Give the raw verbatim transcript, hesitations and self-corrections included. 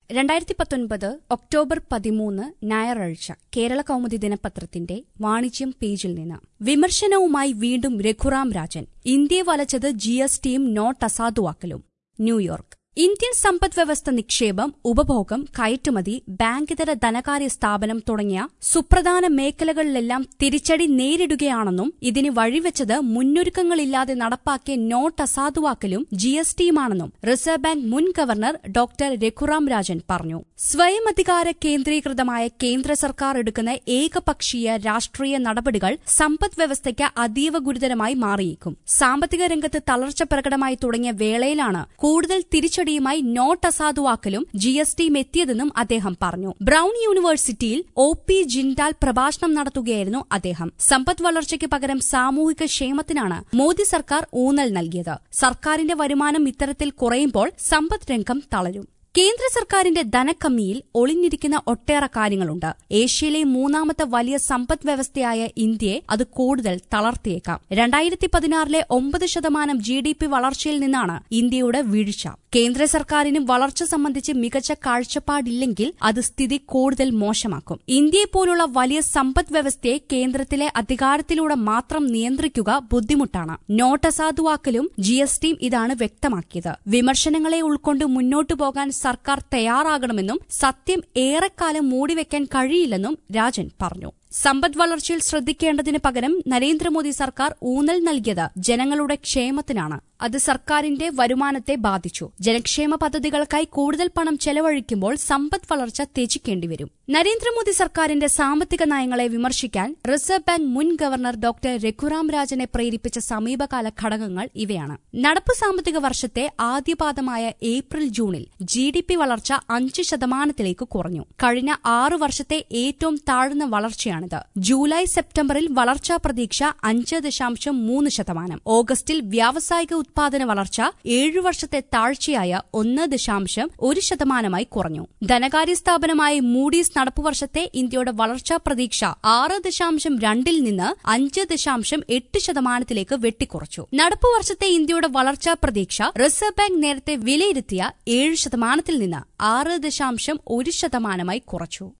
രണ്ടായിരത്തി പത്തൊൻപത് ഒക്ടോബർ പതിമൂന്ന് ഞായറാഴ്ച കേരള കൗമുദി ദിനപത്രത്തിന്റെ വാണിജ്യം പേജിൽ നിന്ന് വിമർശനവുമായി വീണ്ടും രഘുറാം രാജൻ. ഇന്ത്യയെ വലച്ചത് ജി എസ് ടിയും നോട്ട് അസാധുവാക്കലും. ന്യൂയോർക്ക്. ഇന്ത്യൻ സമ്പദ്വ്യവസ്ഥ നിക്ഷേപം, ഉപഭോഗം, കയറ്റുമതി, ബാങ്കിതര ധനകാര്യ സ്ഥാപനം തുടങ്ങിയ സുപ്രധാന മേഖലകളിലെല്ലാം തിരിച്ചടി നേരിടുകയാണെന്നും ഇതിന് വഴിവെച്ചത് മുന്നൊരുക്കങ്ങളില്ലാതെ നടപ്പാക്കിയ നോട്ട് അസാധുവാക്കലും ജി എസ് ടിയുമാണെന്നും റിസർവ് ബാങ്ക് മുൻ ഗവർണർ ഡോക്ടർ രഘുറാം രാജൻ പറഞ്ഞു. സ്വയം അധികാര കേന്ദ്രീകൃതമായ കേന്ദ്ര സർക്കാർ എടുക്കുന്ന ഏകപക്ഷീയ രാഷ്ട്രീയ നടപടികൾ സമ്പദ്വ്യവസ്ഥയ്ക്ക് അതീവ ഗുരുതരമായി മാറിയേക്കും. സാമ്പത്തിക രംഗത്ത് തളർച്ച പ്രകടമായി തുടങ്ങിയ വേളയിലാണ് കൂടുതൽ തിരിച്ചടി യുമായി നോട്ട് അസാധുവാക്കലും ജി എസ് ടിയും എത്തിയതെന്നും അദ്ദേഹം പറഞ്ഞു. ബ്രൌൺ യൂണിവേഴ്സിറ്റിയിൽ ഒ പി ജിൻഡാൽ പ്രഭാഷണം നടത്തുകയായിരുന്നു അദ്ദേഹം. സമ്പദ് വളർച്ചയ്ക്ക് പകരം സാമൂഹിക ക്ഷേമത്തിനാണ് മോദി സർക്കാർ ഊന്നൽ നൽകിയത്. സർക്കാരിന്റെ വരുമാനം ഇത്തരത്തിൽ കുറയുമ്പോൾ സമ്പദ് രംഗം തളരും. കേന്ദ്ര സർക്കാരിന്റെ ധനക്കമ്മിയിൽ ഒളിഞ്ഞിരിക്കുന്ന ഒട്ടേറെ കാര്യങ്ങളുണ്ട്. ഏഷ്യയിലെ മൂന്നാമത്തെ വലിയ സമ്പദ് വ്യവസ്ഥയായ ഇന്ത്യയെ അത് കൂടുതൽ തളർത്തിയേക്കാം. രണ്ടായിരത്തി പതിനാറിലെ ഒമ്പത് ശതമാനം ജി ഡി പി വളർച്ചയിൽ നിന്നാണ് ഇന്ത്യയുടെ വീഴ്ച. കേന്ദ്ര സർക്കാരിനും വളർച്ച സംബന്ധിച്ച് മികച്ച കാഴ്ചപ്പാടില്ലെങ്കിൽ അത് സ്ഥിതി കൂടുതൽ മോശമാക്കും. ഇന്ത്യയെപ്പോലുള്ള വലിയ സമ്പദ് വ്യവസ്ഥയെ കേന്ദ്രത്തിലെ അധികാരത്തിലൂടെ മാത്രം നിയന്ത്രിക്കുക ബുദ്ധിമുട്ടാണ്. നോട്ട് അസാധുവാക്കലും ജി എസ് ടിയും ഇതാണ് വ്യക്തമാക്കിയത്. വിമർശനങ്ങളെ ഉൾക്കൊണ്ട് മുന്നോട്ടു പോകാൻ സർക്കാർ തയ്യാറാകണമെന്നും സത്യം ഏറെക്കാലം മൂടിവെക്കാൻ കഴിയില്ലെന്നും രാജൻ പറഞ്ഞു. സമ്പദ് വളർച്ചയിൽ ശ്രദ്ധിക്കേണ്ടതിന് പകരം നരേന്ദ്രമോദി സർക്കാർ ഊന്നൽ നൽകിയത് ജനങ്ങളുടെ ക്ഷേമത്തിനാണ്. അത് സർക്കാരിന്റെ വരുമാനത്തെ ബാധിച്ചു. ജനക്ഷേമ പദ്ധതികൾക്കായി കൂടുതൽ പണം ചെലവഴിക്കുമ്പോൾ സമ്പദ് വളർച്ച ത്യജിക്കേണ്ടിവരും. നരേന്ദ്രമോദി സർക്കാരിന്റെ സാമ്പത്തിക നയങ്ങളെ വിമർശിക്കാൻ റിസർവ് ബാങ്ക് മുൻ ഗവർണർ ഡോക്ടർ രഘുറാം രാജനെ പ്രേരിപ്പിച്ച സമീപകാല ഘടകങ്ങൾ ഇവയാണ്. നടപ്പു സാമ്പത്തിക വർഷത്തെ ആദ്യപാദമായ ഏപ്രിൽ ജൂണിൽ ജി ഡി പി വളർച്ച അഞ്ച് ശതമാനത്തിലേക്ക് കുറഞ്ഞു. കഴിഞ്ഞ ആറു വർഷത്തെ ഏറ്റവും താഴ്ന്ന വളർച്ചയാണിത്. ജൂലൈ സെപ്റ്റംബറിൽ വളർച്ചാ പ്രതീക്ഷ അഞ്ച് ദശാംശം മൂന്ന് ശതമാനം. ഓഗസ്റ്റിൽ വ്യാവസായിക ഉത്പാദന വളർച്ച ഏഴു വർഷത്തെ താഴ്ചയായ ഒന്ന് ദശാംശം ഒരു ശതമാനമായി കുറഞ്ഞു. ധനകാര്യ സ്ഥാപനമായ മൂഡീസ് നടപ്പുവർഷത്തെ ഇന്ത്യയുടെ വളർച്ചാ പ്രതീക്ഷ ആറ് ദശാംശം രണ്ടിൽ നിന്ന് അഞ്ച് ദശാംശം എട്ട് ശതമാനത്തിലേക്ക് വെട്ടിക്കുറച്ചു. നടപ്പുവർഷത്തെ ഇന്ത്യയുടെ വളർച്ചാ പ്രതീക്ഷ റിസർവ് ബാങ്ക് നേരത്തെ വിലയിരുത്തിയ ഏഴ് ശതമാനത്തിൽ നിന്ന് ആറ് ദശാംശം ഒരു ശതമാനമായി കുറച്ചു.